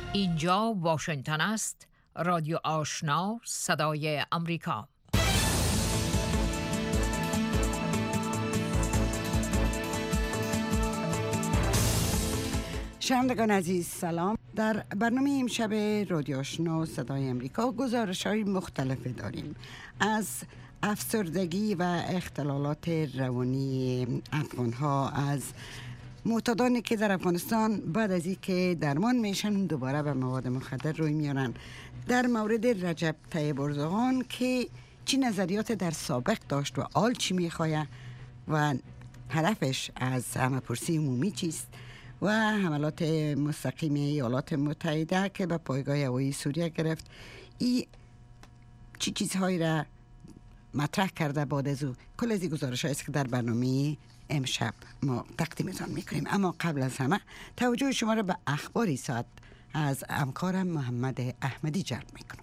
اینجا واشنگتن است. رادیو آشنا، صدای امریکا. شنوندگان عزیز سلام. در برنامه امشب رادیو آشنا صدای امریکا گزارش‌های مختلف داریم از افسردگی و اختلالات روانی افغان‌ها، از معتادانی که در افغانستان بعد از اینکه درمان میشن دوباره به مواد مخدر روی میارن، در مورد رجب طیب اردوغان که چی نظریات در سابق داشت و آل چی میخواه و هدفش از همه‌پرسی عمومی چیست و حملات مستقیم ایالات متحده که به پایگاه هوایی سوریه گرفت، این چی چیزهایی را مطرح کرده بعد از او. کل از این گزارش هاییست که در برنامه امشب ما تقدیمتان میکنیم. اما قبل از همه توجه شما را به اخباری ساعت از همکارم محمد احمدی جلب میکنم.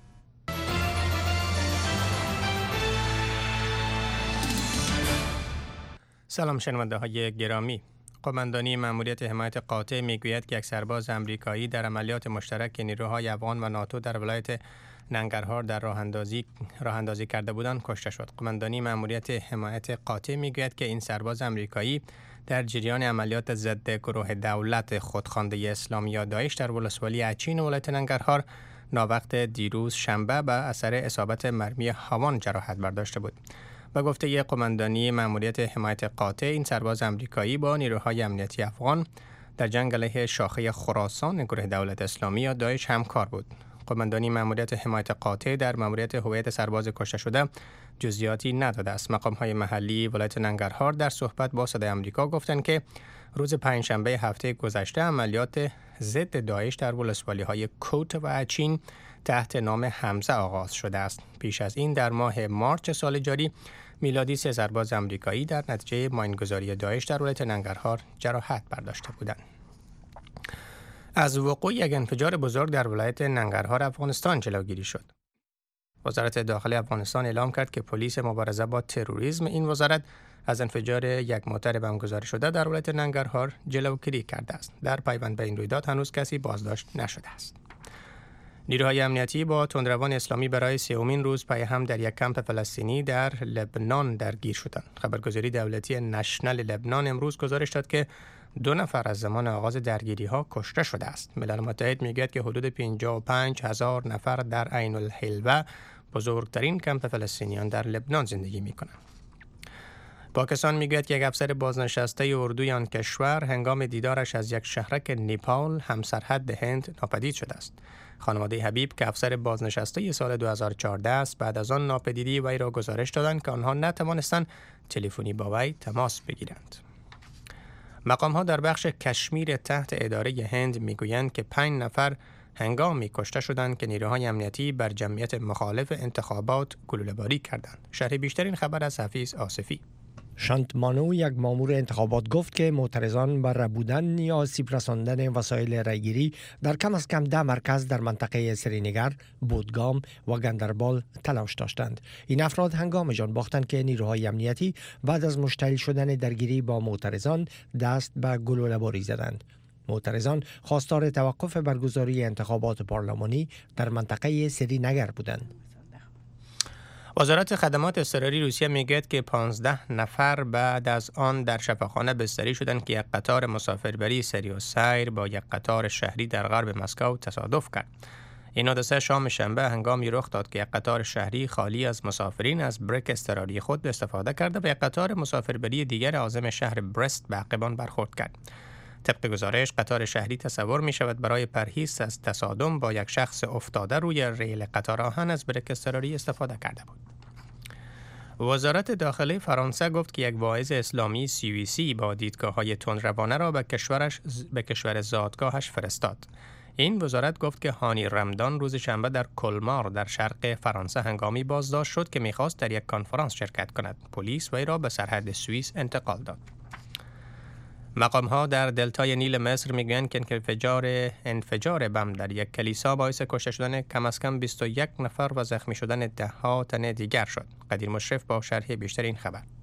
سلام شنونده های گرامی. قماندانی مأموریت حمایت قاطع میگوید که یک سرباز امریکایی در عملیات مشترک نیروهای افغان و ناتو در ولایت ننگرهار در راه اندازی کرده بودند کشته شد. قماندانی مأموریت حمایت قاطع میگوید که این سرباز امریکایی در جریان عملیات ضد گروه دولت خودخوانده اسلامی یا داعش در ولسوالی اچین ولایت ننگرهار ناوقت دیروز شنبه به اثر اصابت مرمی هاوان جراحت برداشته بود. به گفته قماندانی مأموریت حمایت قاطع، این سرباز امریکایی با نیروهای امنیتی افغان در جنگ علیه شاخه خراسان گروه دولت اسلامی یا داعش همکار بود. قماندانی مأموریت حمایت قاطع در مأموریت هویت سرباز کشته شده جزئیاتی نداده است. مقام‌های محلی ولایت ننگرهار در صحبت با صدای آمریکا گفتند که روز پنجشنبه هفته گذشته عملیات ضد داعش در ولسوالی‌های کوت و اچین تحت نام حمزه آغاز شده است. پیش از این در ماه مارچ سال جاری میلادی 3 سرباز آمریکایی در نتیجه ماینگذاری داعش در ولایت ننگرهار جراحت برداشته بودند. از وقوع یک انفجار بزرگ در ولایت ننگرهار افغانستان جلوگیری شد. وزارت داخلی افغانستان اعلام کرد که پلیس مبارزه با تروریسم این وزارت از انفجار یک موتر بم گذاری شده در ولایت ننگرهار جلوگیری کرده است. در پیوند به این رویداد هنوز کسی بازداشت نشده است. نیروهای امنیتی با تندروان اسلامی برای 3مین روز پای هم در یک کمپ فلسطینی در لبنان درگیر شدند. خبرگزاری دولتی نشنل لبنان امروز گزارش داد که 2 نفر از زمان آغاز درگیری ها کشته شده است. ملل متحد میگوید که حدود 55,000 نفر در عین الحلوه، بزرگترین کمپ فلسطینیان در لبنان، زندگی میکنند. پاکستان میگوید که یک افسر بازنشسته اردوی آن کشور هنگام دیدارش از یک شهرک نیپال همسرحد هند ناپدید شده است. خانواده حبیب که افسر بازنشسته سال 2014 است، بعد از آن ناپدیدی وی را گزارش دادند که آنها نتوانستند تلفنی با وی تماس بگیرند. مقام‌ها در بخش کشمیر تحت اداره هند میگویند که 5 نفر هنگامی کشته شدند که نیروهای امنیتی بر جمعیت مخالف انتخابات گلوله‌باری کردند. شرح بیشتر این خبر از حفیظ آصفی. شانتمانو، یک مامور انتخابات، گفت که معترضان بر ربودن یا آسیب رساندن وسایل رایگیری در کم از کم 10 مرکز در منطقه سرینگر، بودگام و گندربال تلاش داشتند. این افراد هنگام جان باختند که نیروهای امنیتی بعد از مشتعل شدن درگیری با معترضان دست به گلوله‌باری زدند. معترضان خواستار توقف برگزاری انتخابات پارلمانی در منطقه سرینگر بودند. وزارت خدمات اضطراری روسیه میگوید که 15 نفر بعد از آن در شفاخانه بستری شدند که یک قطار مسافربری سری السیر با یک قطار شهری در غرب مسکو تصادف کرد. این حادثه شام شنبه هنگامی رخ داد که یک قطار شهری خالی از مسافرین از بریک اضطراری خود استفاده کرده و یک قطار مسافربری دیگر عازم شهر برست به عقبان برخورد کرد. طبق گزارش قطار شهری تصور می شود برای پرهیز از تصادم با یک شخص افتاده روی ریل قطار آهن از بریک اضطراری استفاده کرده بود. وزارت داخلی فرانسه گفت که یک واعظ اسلامی سوئیسی با دیدگاه‌های تندروانه را به کشور زادگاهش فرستاد. این وزارت گفت که هانی رمدان روز شنبه در کلمار در شرق فرانسه هنگامی بازداشت شد که می‌خواست در یک کنفرانس شرکت کند. پلیس وی را به سرحد سوئیس انتقال داد. مقام‌ها در دلتای نیل مصر میگویند که انفجار بم در یک کلیسا باعث کشته شدن کم از کم 21 نفر و زخمی شدن 10 تن دیگر شد. قدیر مشرف با شرح بیشتر این خبر.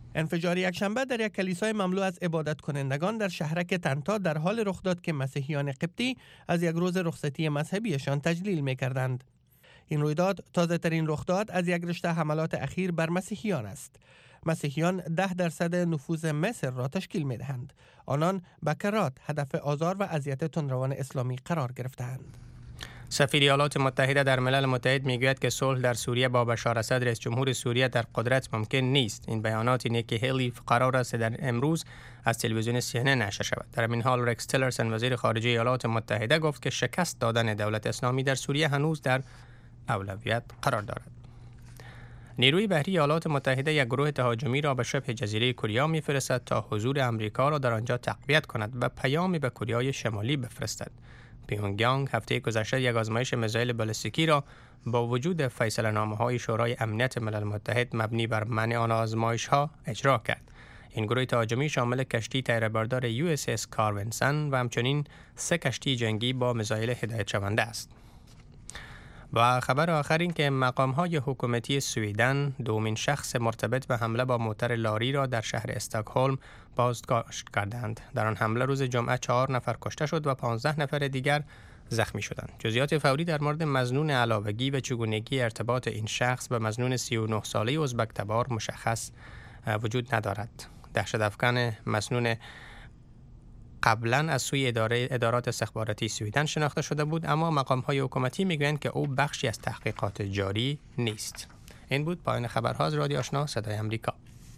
انفجار یکشنبه در یک کلیسای مملو از عبادت کنندگان در شهرک تنتا در حال رخ داد که مسیحیان قبطی از یک روز رخصتی مذهبیشان تجلیل می‌کردند. این رویداد تازه ترین رخداد از یک رشته حملات اخیر بر مسیحیان است. مسیحیان 10% نفوذ مصر را تشکیل می‌دهند. آنان به کرات هدف آزار و اذیت تندروان اسلامی قرار گرفتند. سفیر ایالات متحده در ملل متحد میگوید که صلح در سوریه با بشار اسد رئیس جمهور سوریه در قدرت ممکن نیست. این بیانات نیکی هیلی قرار است در امروز از تلویزیون CNN نشر شود. در این حال رکس تیلرسن وزیر خارجه ایالات متحده گفت که شکست دادن دولت اسلامی در سوریه هنوز در اولویت قرار دارد. نیروی بحری ایالات متحده یک گروه تهاجمی را به شبه جزیره کره میفرستد تا حضور آمریکا را در آنجا تقویت کند و پیامی به کره شمالی بفرستد. پیونگیانگ هفته گذشته یک آزمایش میزایل بالستیکی را با وجود فیصله‌نامه‌های شورای امنیت ملل متحد مبنی بر منع آن آزمایش‌ها اجرا کرد. این گروه تهاجمی شامل کشتی تیره‌بردار USS کاروینسن و همچنین 3 کشتی جنگی با میزایل هدایت شونده است. و خبر آخر این که مقام‌های حکومتی سوئیدن دومین شخص مرتبط به حمله با موتر لاری را در شهر استکهلم بازداشت کردند. در آن حمله روز جمعه 4 نفر کشته شد و 15 نفر دیگر زخمی شدند. جزئیات فوری در مورد مظنون علاوگی و چگونگی ارتباط این شخص به مظنون 39 ساله ازبک تبار مشخص وجود ندارد. دهشت افکن مظنون قبلا از سوی ادارات استخباراتی سوئیدن شناخته شده بود، اما مقام‌های حکومتی میگویند که او بخشی از تحقیقات جاری نیست. این بود پایان خبرها از رادیو آشنا صدای آمریکا.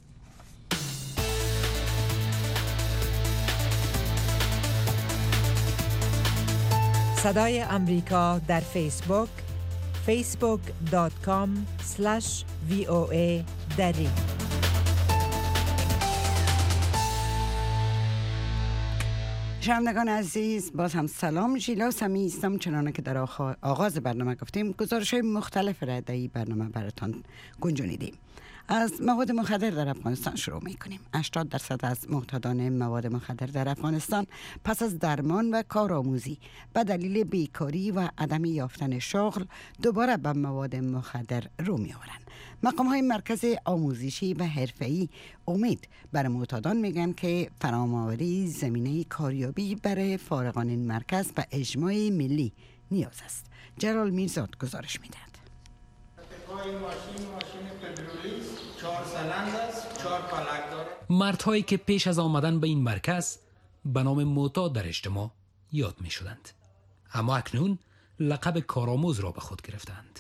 صدای آمریکا در فیسبوک facebook.com/VOA دری. شنوندگان عزیز، باز هم سلام. ژیلا سمی هستم. چنانه که در آغاز برنامه گفتیم، گزارش‌های مختلف را در این برنامه براتان گنجانیدیم. از مواد مخدر در افغانستان شروع می‌کنیم. 80% از معتادان مواد مخدر در افغانستان پس از درمان و کارآموزی به دلیل بیکاری و عدم یافتن شغل دوباره به مواد مخدر رو می‌آورند. مقام‌های مرکز آموزشی و حرفه‌ای امید بر معتادان میگن که فراهم‌آوری زمینه کاریابی برای فارغان این مرکز به اجماع ملی نیاز است. جلال میرزاد گزارش می‌دهد. مردهایی که پیش از آمدن به این مرکز به نام معتاد در اجتماع یاد می شدند، اما اکنون لقب کارآموز را به خود گرفتند.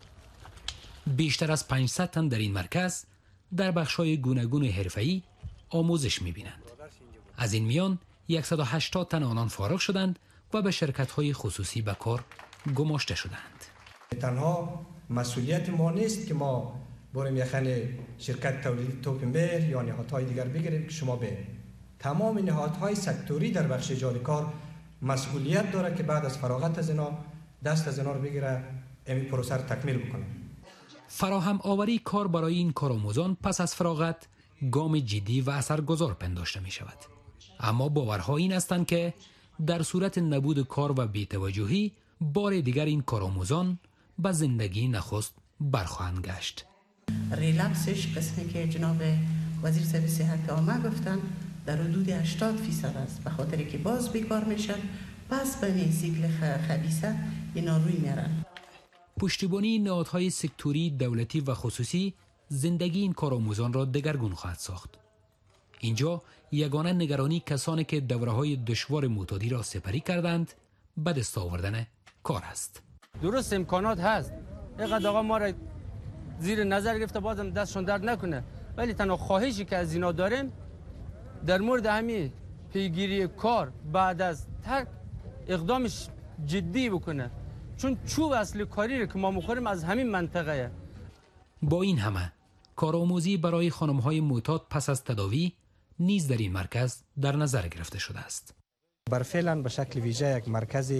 بیشتر از 500 تن در این مرکز در بخش‌های گوناگون حرفه‌ای آموزش می بینند. از این میان 180 تن آنان فارغ شدند و به شرکت‌های خصوصی به کار گماشته شدند. تنها مسئولیت ما نیست که ما بریم یخن شرکت تولیدی توپ مهر یا نهادهای دیگر بگیریم که شما به تمام نهادهای سکتوری در بخش ایجاد کار مسئولیت داره که بعد از فراغت از اینا دست از اینا رو بگیره، این پروسه رو تکمیل بکنه. فراهم آوری کار برای این کارآموزان پس از فراغت گام جدی و اثرگذار پنداشته می شود. اما باورها این هستند که در صورت نبود کار و بی‌توجهی بار دیگر این کارآموزان به زندگی نخست برخواهند گشت. ریلپسش قسمی که جناب وزیر صحت صحت عامه گفتن در حدود 80% است، به خاطری که باز بیکار میشن، پس به این سیکل خبیثه اینا روی میرن. پشتیبانی نهادهای سکتوری دولتی و خصوصی زندگی این کارآموزان را دگرگون خواهد ساخت. اینجا یگانه نگرانی کسانی که دوره‌های دشوار معتادی را سپری کردند به دست آوردن کار است. درست امکانات هست، اینقدر آقا ما را زیر نظر گرفته بازم دستشون درد نکنه، ولی تنها خواهشی که از اینا داریم در مورد همین پیگیری کار بعد از ترک اقدامش جدی بکنه، چون چوب اصلی کاری رو که ما میخوریم از همین منطقه. با این همه کارآموزی برای خانم‌های معتاد پس از تداوی نیز در این مرکز در نظر گرفته شده است. بر فعلا به شکل ویژه یک مرکز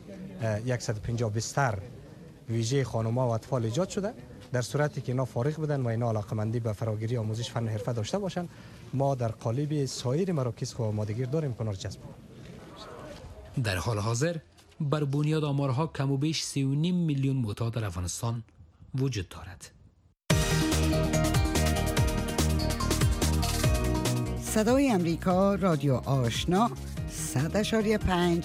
150 بستر ویژه خانم‌ها و اطفال ایجاد شده. در صورتی که اینا فارغ بدن و اینا علاقه‌مندی به فراگیری آموزش فن حرفه داشته باشن، ما در قالب سایر مراکز خو آمادگی داریم که جذب کنیم. در حال حاضر بر بنیاد آمارها کم و بیش 3.5 میلیون معتاد در افغانستان وجود دارد. صدای امریکا رادیو آشنا 100.5